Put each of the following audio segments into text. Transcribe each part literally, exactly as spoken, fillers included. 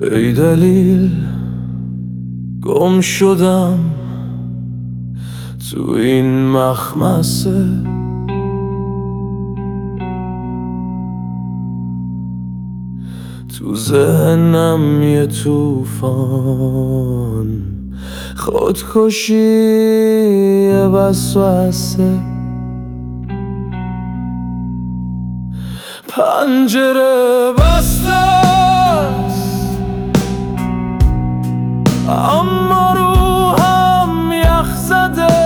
ای دلیل گم شدم تو این مخمسه، تو ذهنم یه توفان خودکشی یه وسوسه، پنجره بسته است اما روحم یخ زده،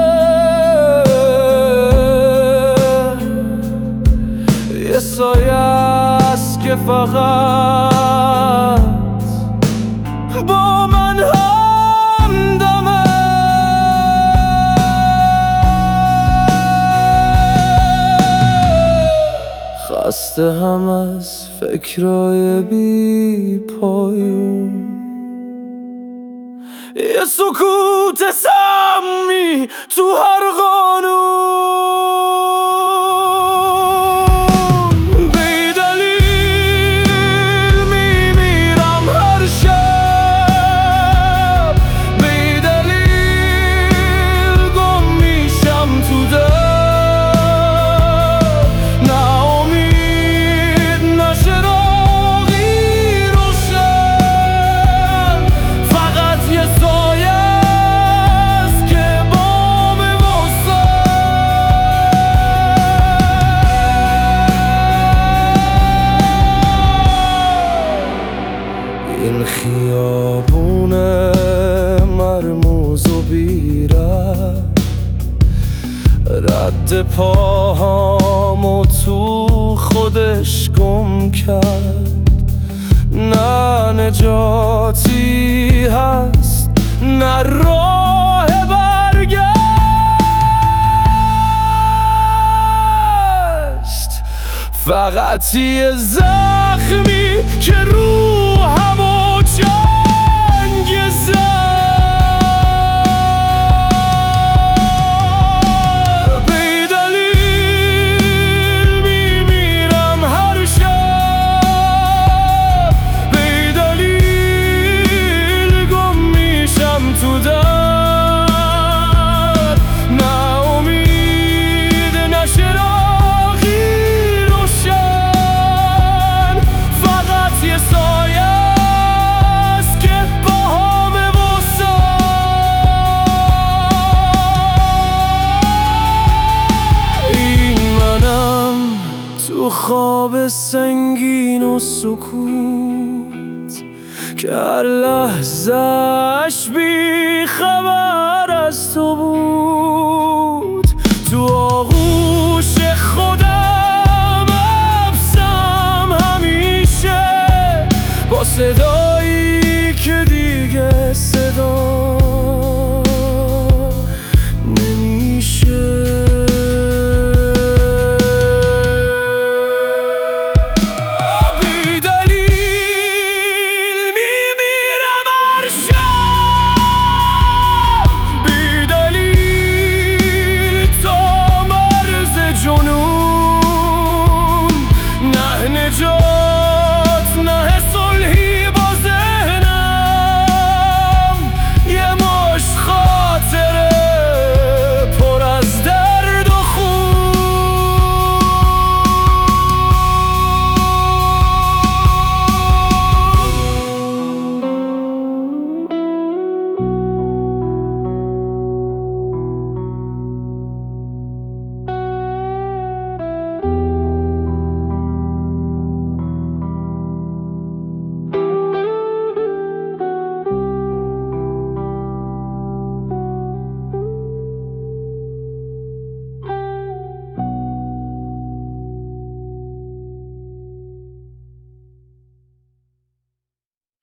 یه سایه است که فقط با من همدمه، خسته هم از فکرای بی پایون، یه سکوت سمی تو هر قانون، بی دلیل میمیرم هر شب، بی دلیل گم میشم تو در، نه امید نه چراغی روشن، فقط یه سایه است که بام وسط، این خیابون مرموز و بیره رد پاهامو تو خودش گم کرد، نه نجاتی هست نه راه برگشت، فقط یه زخمی که روحمو جنگ زد، بی دلیل میمیرم هر شب، بی دلیل گم میشم تو در، نه امید نه چراغی روشن، فقط یه سایه است که باهام وسط، این منم تو خواب سنگین و سکوت که هر لحظه‌اش بی خبر از تو بود.